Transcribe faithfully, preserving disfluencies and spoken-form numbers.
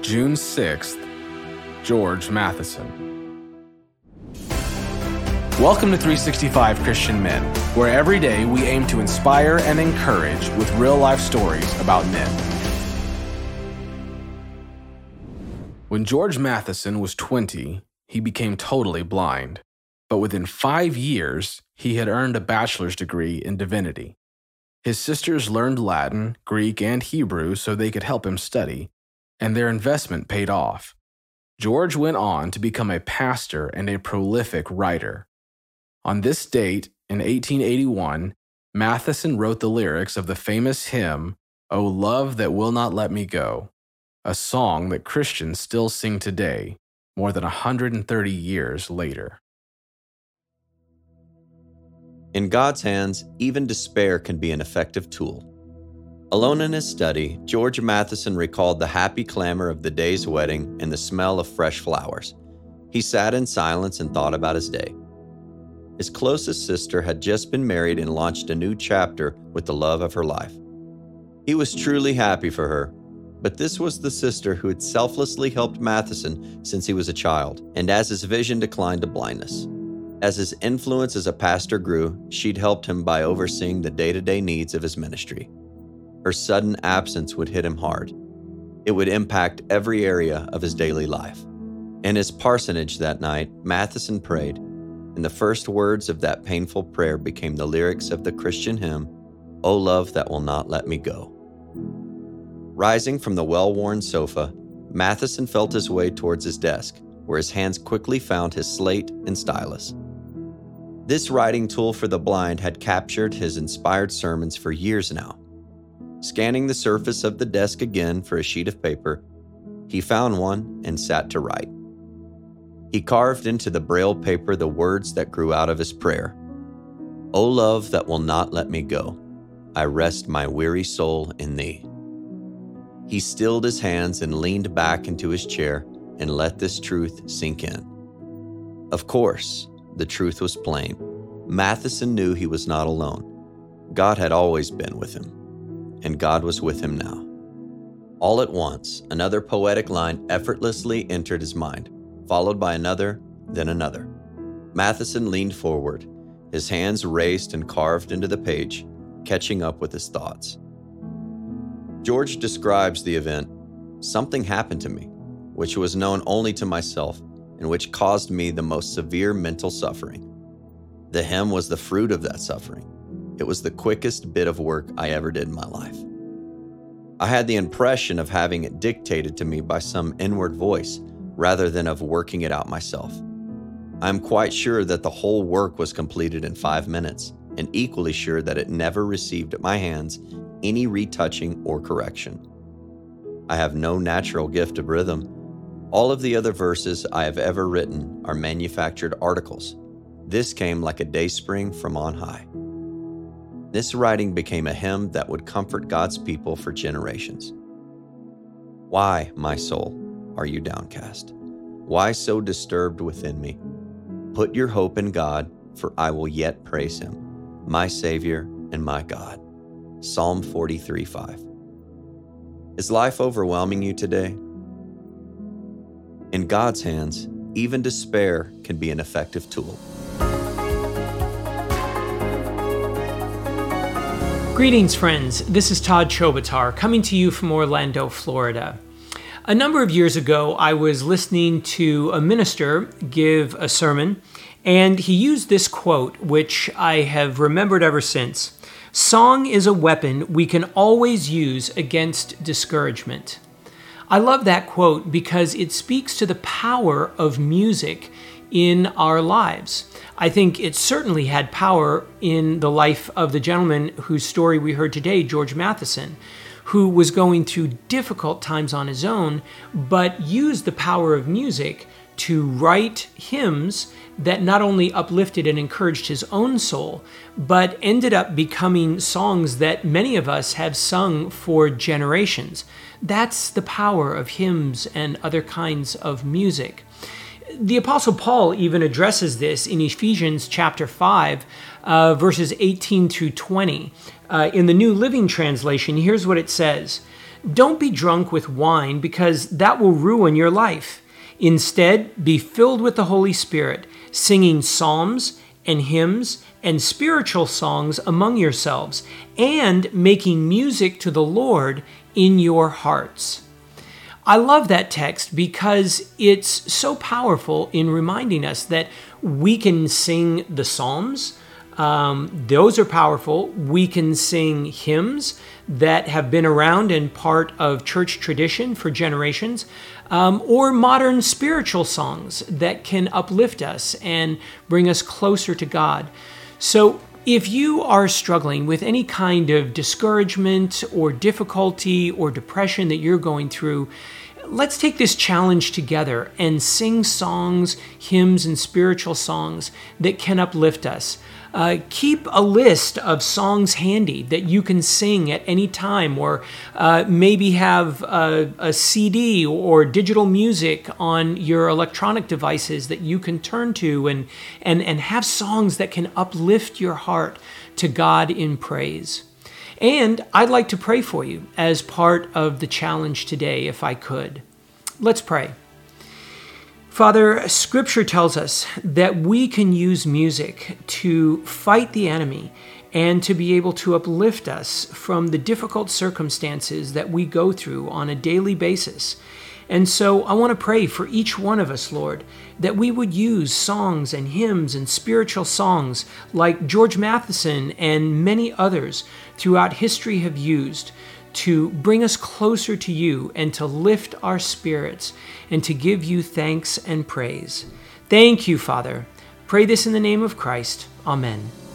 June sixth, George Matheson. Welcome to three sixty-five Christian Men, where every day we aim to inspire and encourage with real-life stories about men. When George Matheson was twenty, he became totally blind, but within five years, he had earned a bachelor's degree in divinity. His sisters learned Latin, Greek, and Hebrew so they could help him study, and their investment paid off. George went on to become a pastor and a prolific writer. On this date, in eighteen eighty-one, Matheson wrote the lyrics of the famous hymn, "O Love That Will Not Let Me Go," a song that Christians still sing today, more than one hundred thirty years later. In God's hands, even despair can be an effective tool. Alone in his study, George Matheson recalled the happy clamor of the day's wedding and the smell of fresh flowers. He sat in silence and thought about his day. His closest sister had just been married and launched a new chapter with the love of her life. He was truly happy for her, but this was the sister who had selflessly helped Matheson since he was a child, and as his vision declined to blindness. As his influence as a pastor grew, she'd helped him by overseeing the day-to-day needs of his ministry. Her sudden absence would hit him hard. It would impact every area of his daily life. In his parsonage that night, Matheson prayed, and the first words of that painful prayer became the lyrics of the Christian hymn, "O Love That Will Not Let Me Go." Rising from the well-worn sofa, Matheson felt his way towards his desk, where his hands quickly found his slate and stylus. This writing tool for the blind had captured his inspired sermons for years now. Scanning the surface of the desk again for a sheet of paper, he found one and sat to write. He carved into the braille paper the words that grew out of his prayer. "O love that will not let me go, I rest my weary soul in thee." He stilled his hands and leaned back into his chair and let this truth sink in. Of course, the truth was plain. Matheson knew he was not alone. God had always been with him, and God was with him now. All at once, another poetic line effortlessly entered his mind, followed by another, then another. Matheson leaned forward, his hands raised and carved into the page, catching up with his thoughts. George describes the event. "Something happened to me, which was known only to myself, and which caused me the most severe mental suffering. The hymn was the fruit of that suffering. It was the quickest bit of work I ever did in my life. I had the impression of having it dictated to me by some inward voice, rather than of working it out myself. I am quite sure that the whole work was completed in five minutes, and equally sure that it never received at my hands any retouching or correction. I have no natural gift of rhythm. All of the other verses I have ever written are manufactured articles. This came like a dayspring from on high." This writing became a hymn that would comfort God's people for generations. "Why, my soul, are you downcast? Why so disturbed within me? Put your hope in God, for I will yet praise him, my Savior and my God." Psalm forty-three five. Is life overwhelming you today? In God's hands, even despair can be an effective tool. Greetings, friends. This is Todd Chobatar coming to you from Orlando, Florida. A number of years ago, I was listening to a minister give a sermon, and he used this quote, which I have remembered ever since. "Song is a weapon we can always use against discouragement." I love that quote because it speaks to the power of music in our lives. I think it certainly had power in the life of the gentleman whose story we heard today, George Matheson, who was going through difficult times on his own, but used the power of music to write hymns that not only uplifted and encouraged his own soul, but ended up becoming songs that many of us have sung for generations. That's the power of hymns and other kinds of music. The Apostle Paul even addresses this in Ephesians chapter five, uh, verses eighteen through twenty. Uh, in the New Living Translation, here's what it says. Don't be drunk with wine, because that will ruin your life. Instead, be filled with the Holy Spirit, singing psalms and hymns and spiritual songs among yourselves, and making music to the Lord in your hearts. I love that text because it's so powerful in reminding us that we can sing the Psalms. Um, those are powerful. We can sing hymns that have been around and part of church tradition for generations, um, or modern spiritual songs that can uplift us and bring us closer to God. So if you are struggling with any kind of discouragement or difficulty or depression that you're going through, let's take this challenge together and sing songs, hymns, and spiritual songs that can uplift us. Uh, keep a list of songs handy that you can sing at any time, or uh, maybe have a, a C D or digital music on your electronic devices that you can turn to and, and, and have songs that can uplift your heart to God in praise. And I'd like to pray for you as part of the challenge today, if I could. Let's pray. Father, Scripture tells us that we can use music to fight the enemy and to be able to uplift us from the difficult circumstances that we go through on a daily basis. And so I want to pray for each one of us, Lord, that we would use songs and hymns and spiritual songs like George Matheson and many others throughout history have used to bring us closer to you and to lift our spirits and to give you thanks and praise. Thank you, Father. Pray this in the name of Christ. Amen.